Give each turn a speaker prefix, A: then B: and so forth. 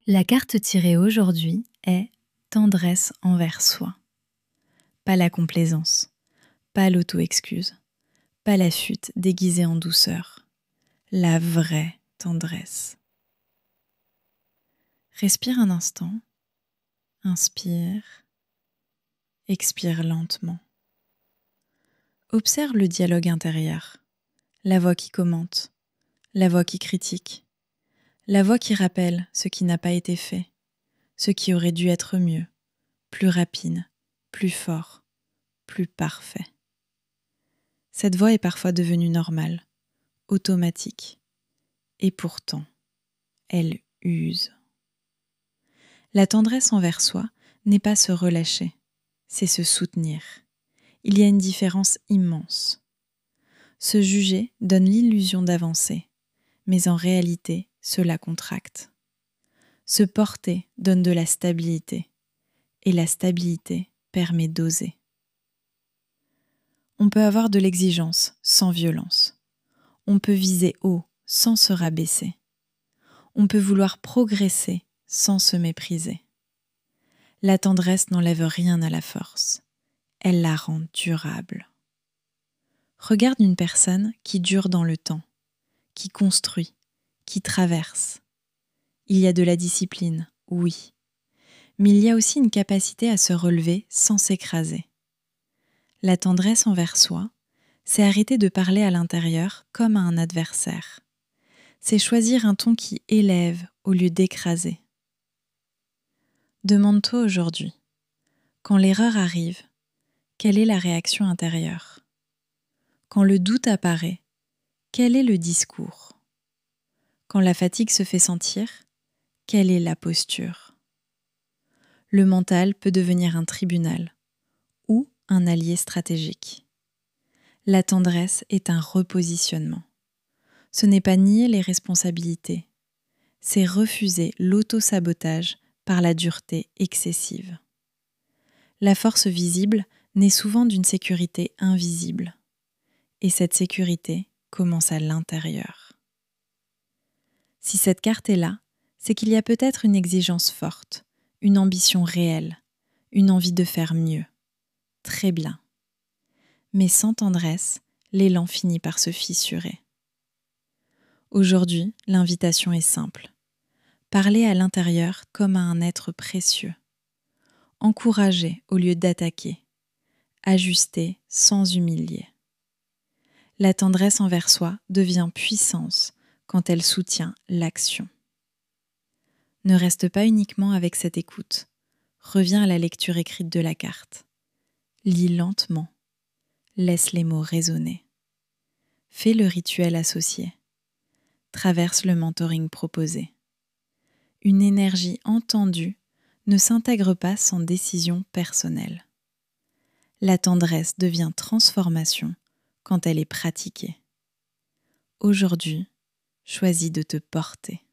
A: La carte tirée aujourd'hui est tendresse envers soi. Pas la complaisance, pas l'auto-excuse, pas la fuite déguisée en douceur. La vraie tendresse. Respire un instant, inspire, expire lentement. Observe le dialogue intérieur, la voix qui commente, la voix qui critique, la voix qui rappelle ce qui n'a pas été fait, ce qui aurait dû être mieux, plus rapide, plus fort, plus parfait. Cette voix est parfois devenue normale, automatique, et pourtant, elle use. La tendresse envers soi n'est pas se relâcher, c'est se soutenir. Il y a une différence immense. Se juger donne l'illusion d'avancer, mais en réalité, cela contracte. Se porter donne de la stabilité, et la stabilité permet d'oser. On peut avoir de l'exigence sans violence. On peut viser haut sans se rabaisser. On peut vouloir progresser sans se mépriser. La tendresse n'enlève rien à la force. Elle la rend durable. Regarde une personne qui dure dans le temps, qui construit, qui traverse. Il y a de la discipline, oui, mais il y a aussi une capacité à se relever sans s'écraser. La tendresse envers soi, c'est arrêter de parler à l'intérieur comme à un adversaire. C'est choisir un ton qui élève au lieu d'écraser. Demande-toi aujourd'hui, quand l'erreur arrive, quelle est la réaction intérieure ? Quand le doute apparaît, quel est le discours ? Quand la fatigue se fait sentir, quelle est la posture ? Le mental peut devenir un tribunal ou un allié stratégique. La tendresse est un repositionnement. Ce n'est pas nier les responsabilités, c'est refuser l'auto-sabotage par la dureté excessive. La force visible naît souvent d'une sécurité invisible. Et cette sécurité commence à l'intérieur. Si cette carte est là, c'est qu'il y a peut-être une exigence forte, une ambition réelle, une envie de faire mieux. Très bien. Mais sans tendresse, l'élan finit par se fissurer. Aujourd'hui, l'invitation est simple. Parler à l'intérieur comme à un être précieux. Encourager au lieu d'attaquer. Ajuster sans humilier. La tendresse envers soi devient puissance quand elle soutient l'action. Ne reste pas uniquement avec cette écoute. Reviens à la lecture écrite de la carte. Lis lentement. Laisse les mots résonner. Fais le rituel associé. Traverse le mentoring proposé. Une énergie entendue ne s'intègre pas sans décision personnelle. La tendresse devient transformation quand elle est pratiquée. Aujourd'hui, choisis de te porter.